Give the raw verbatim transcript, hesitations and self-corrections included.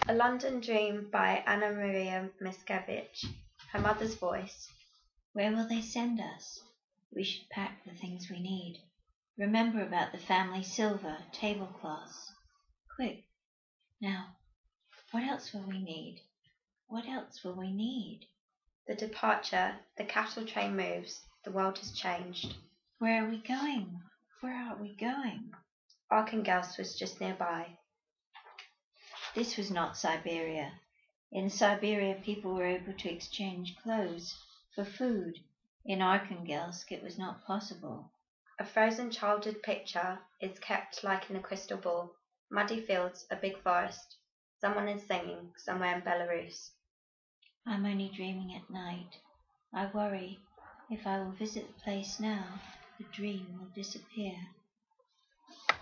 A London Dream by Anna Maria Mickiewicz. Her mother's voice. Where will they send us? We should pack the things we need. Remember about the family silver, tablecloths. Quick. Now, what else will we need? What else will we need? The departure. The cattle train moves. The world has changed. Where are we going? Where are we going? Archangels was just nearby. This was not Siberia. In Siberia, people were able to exchange clothes for food. In Arkhangelsk, it was not possible. A frozen childhood picture is kept like in a crystal ball. Muddy fields, a big forest. Someone is singing somewhere in Belarus. I'm only dreaming at night. I worry if I will visit the place now, the dream will disappear.